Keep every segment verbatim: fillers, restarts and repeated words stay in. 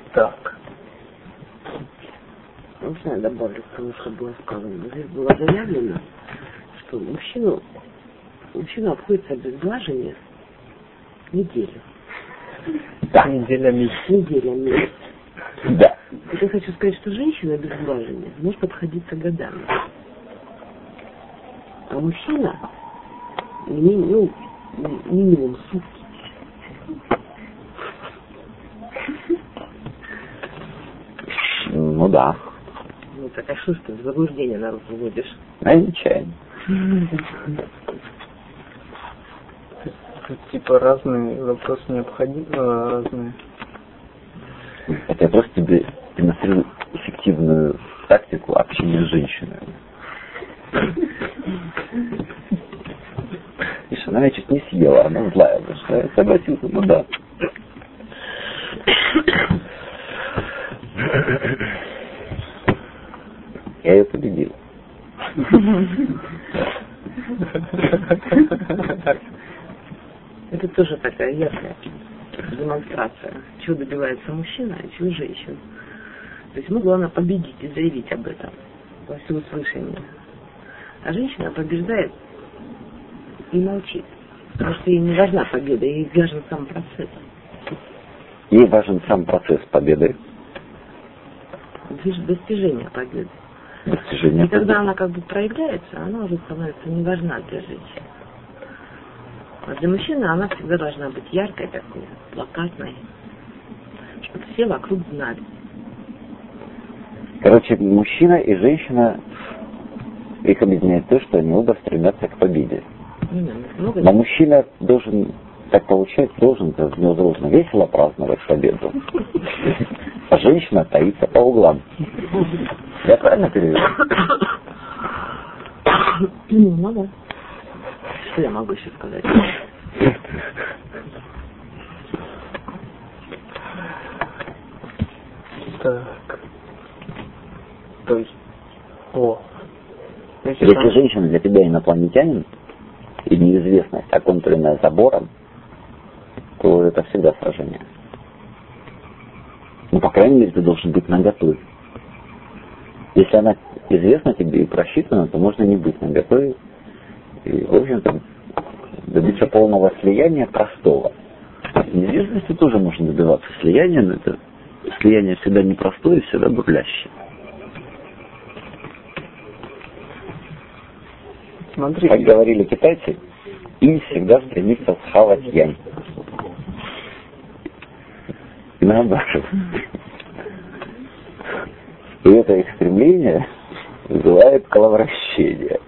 Так. Не знаю, добавлю к тому, что было сказано. Здесь было заявлено, что мужчину, мужчина обходится без глажения неделю. Да. Неделями. Неделями. Да. Я хочу сказать, что женщина без глажения может обходиться годами. А мужчина ми, ну, минимум сутки. Ну да. Ну так а что ж ты в заблуждение народ вводишь? А нечаянно. Тут типа разные вопросы необходимы, разные. Это я просто тебе демонстрирую эффективную тактику общения с женщиной. Видишь, она меня чуть не съела, она злая. Я согласился, ну да. Я ее победил. Это тоже такая яркая демонстрация, чего добивается мужчина, а чего женщина. То есть ему главное победить и заявить об этом во всеуслышание. А женщина побеждает и молчит. Потому что ей не важна победа, ей важен сам процесс. Ей важен сам процесс победы. Достижение победы. Достижение и когда победы. она как бы проявляется, она уже становится не важна для женщины. А для мужчины она всегда должна быть яркой такой, плакатной, чтобы все вокруг знали. Короче, мужчина и женщина, их объединяет то, что они оба стремятся к победе. Много Но мужчина должен, так получается, должен, невозможно, весело праздновать победу. А женщина таится по углам. Я правильно перевел? Ну да. Что я могу еще сказать? Так. То есть, о. Если там... женщина для тебя инопланетянин, и неизвестность, оконтуренная забором, то это всегда сражение. Ну, по крайней мере, ты должен быть наготове. Если она известна тебе и просчитана, то можно не быть наготове. И, в общем-то, добиться полного слияния простого. Неизвестности тоже можно добиваться слияния, но это слияние всегда непростое и всегда бурлящее. Смотри. Как говорили китайцы, инь всегда стремится схавать янь. И наоборот. И это их стремление вызывает кровообращение.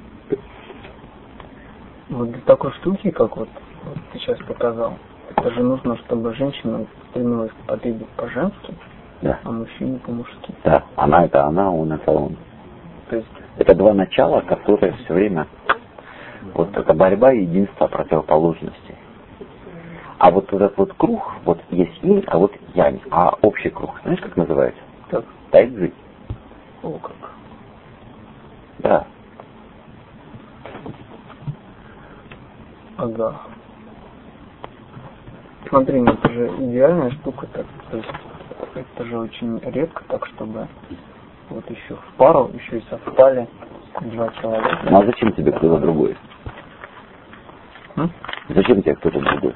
Вот для такой штуки, как вот, вот ты сейчас показал, это же нужно, чтобы женщина стремилась к победе по-женски, да. А мужчине по-мужски. Да, она это она, он это он. То есть это два начала, которые все время, вот это борьба и единство противоположностей. А вот этот вот круг, вот есть инь, а вот янь, а общий круг, знаешь, как называется? Как? Тайцзи. О, как. Да. Ага. Смотри, ну это же идеальная штука, так, то есть это же очень редко, так чтобы вот еще в пару, еще и совпали два человека. Ну а зачем тебе кто-то другой? М? Зачем тебе кто-то другой?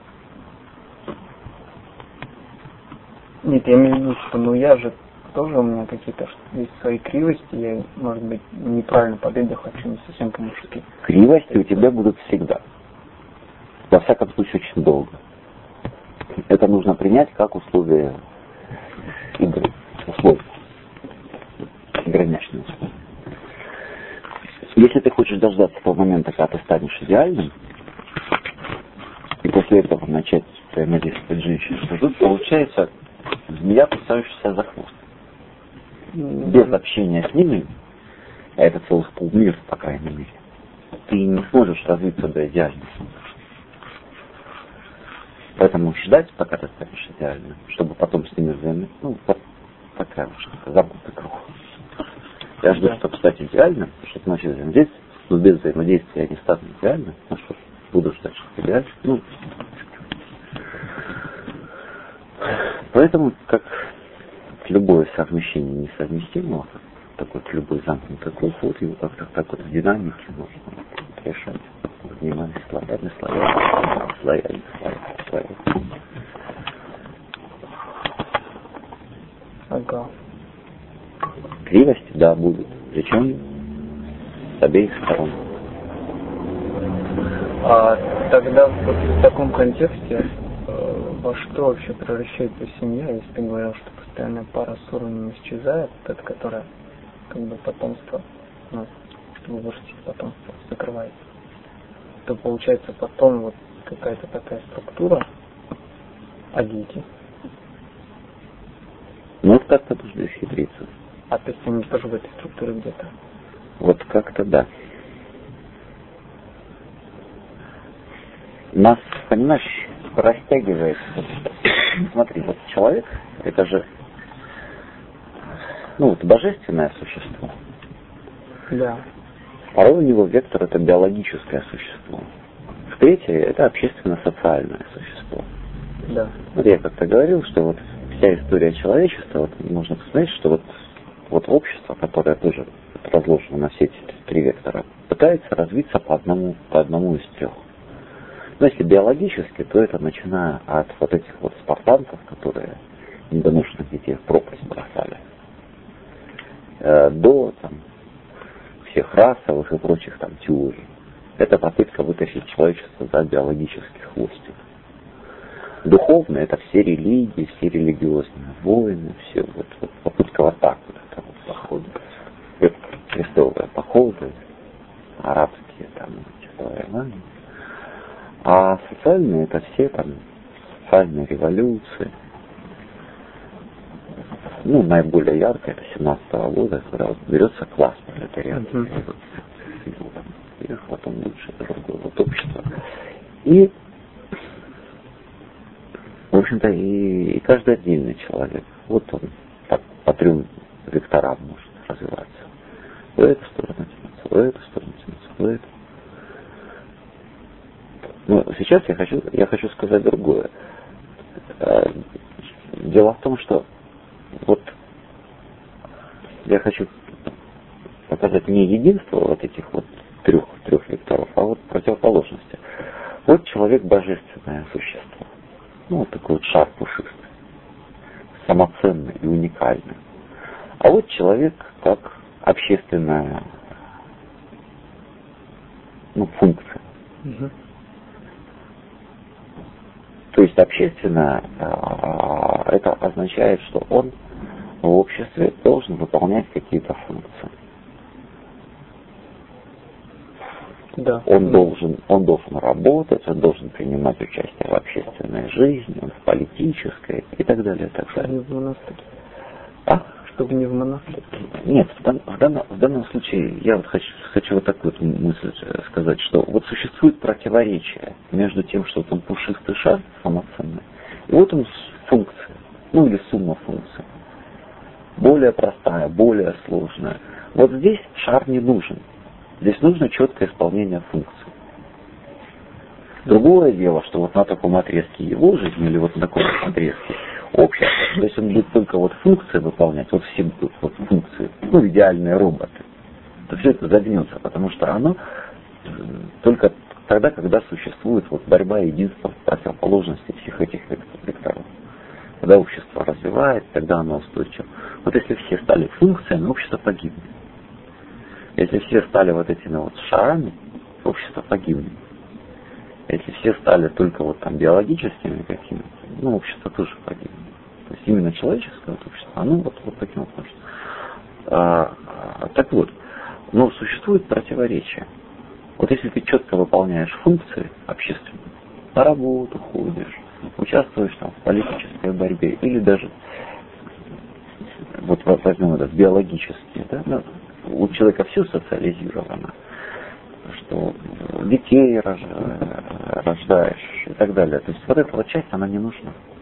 Нет, я имею в виду, что ну я же тоже у меня какие-то есть свои кривости, я, может быть, неправильно победу хочу, не совсем по-мужски. Кривости у тебя будут всегда. Во всяком случае, очень долго. Это нужно принять как условие игры. Условия. Граничные условия. Если ты хочешь дождаться того момента, когда ты станешь идеальным, и после этого начать взаимодействовать с женщиной, то тут получается змея, кусающаяся за хвост. Без общения с ними, а это целых полмира, по крайней мере, ты не сможешь развиться до идеальности. Поэтому ждать, пока ты станешь идеальным, чтобы потом с ними взаимодействовать, ну, вот такая вот штука, замкнутый круг. Я жду, чтобы стать идеальным, чтобы начать взаимодействовать, но без взаимодействия я не стану идеальным, ну что ж, буду ждать, что идеально. Ну, поэтому Поэтому, как любое совмещение несовместимого, такой вот любой замкнутый круг, вот его как-то так вот в динамике нужно решать. Внимание, слоями, слоями, слоями, слоями, слоями. Ага. Кривость, да, будет. Причем с обеих сторон. А тогда вот в таком контексте э, во что вообще превращается семья, если ты говорил, что постоянная пара с уровнем исчезает, это которая как бы потомство, ну, чтобы вырастить потомство, закрывается, то получается потом вот какая-то такая структура, а дети. Ну вот как-то нужно исхитриться. А то есть они тоже в этой структуре где-то. Вот как-то да. Нас, понимаешь, растягивает. Смотри, вот человек, это же, ну вот божественное существо. Да. Второй у него вектор это биологическое существо. В третье это общественно-социальное существо. Да. Вот я как-то говорил, что вот вся история человечества, вот можно посмотреть, что вот, вот общество, которое тоже разложено на все эти три вектора, пытается развиться по одному, по одному из трех. Но если биологически, то это начиная от вот этих вот спартанцев, которые недоношенных детей в пропасть бросали, э, до там, всех расовых и прочих там теорий. Это попытка вытащить человечество за биологический хвостик. Духовно это все религии, все религиозные войны, все вот, вот попытка вот так вот, это вот походы, крестовые походы, арабские там войны. А социальные это все там социальные революции. Ну, наиболее ярко это семнадцатого года, когда вот берется класс пролетариата. Mm-hmm. Вверх, потом лучше, другое вот общество. И в общем-то, и, и каждый отдельный человек, вот он так, по трем векторам может развиваться. В эту сторону тянется, в эту сторону тянется, в эту. Но сейчас я хочу, я хочу сказать другое. Дело в том, что вот я хочу показать не единство вот этих вот трех, трех векторов, а вот противоположности. Вот человек божественное существо. Ну, вот такой вот шар пушистый, самоценный и уникальный. А вот человек как общественная, ну, функция. Угу. То есть общественное, это означает, что он в обществе должен выполнять какие-то функции. Да. Он должен, он должен работать, он должен принимать участие в общественной жизни, в политической и так далее. Так Чтобы не в монастыре. А? Чтобы не в монастыре. Нет, в, дан, в, данном, в данном случае я вот хочу, хочу вот такую вот мысль сказать, что вот существует противоречие между тем, что там пушистый шар самоценный, и вот он функция, ну или сумма функций. Более простая, более сложная. Вот здесь шар не нужен. Здесь нужно четкое исполнение функций. Другое дело, что вот на таком отрезке его жизни, или вот на таком отрезке общества, то есть он будет только вот функции выполнять, вот все будут вот функции, ну идеальные роботы, то все это загнется, потому что оно только тогда, когда существует вот борьба и единство противоположности всех этих векторов. Когда общество развивает, тогда оно устойчиво. Вот если все стали функциями, общество погибнет. Если все стали вот этими вот шарами, общество погибнет. Если все стали только вот там биологическими какими-то, ну, общество тоже погибнет. То есть именно человеческое вот общество, оно вот, вот таким вот может. А, а, так вот, но существует противоречие. Вот если ты четко выполняешь функции общественные, на работу ходишь, участвуешь там в политической борьбе, или даже, вот возьмем это, биологические, да, ну, у человека все социализировано, что детей рожаешь и так далее. То есть вот эта вот часть, она не нужна.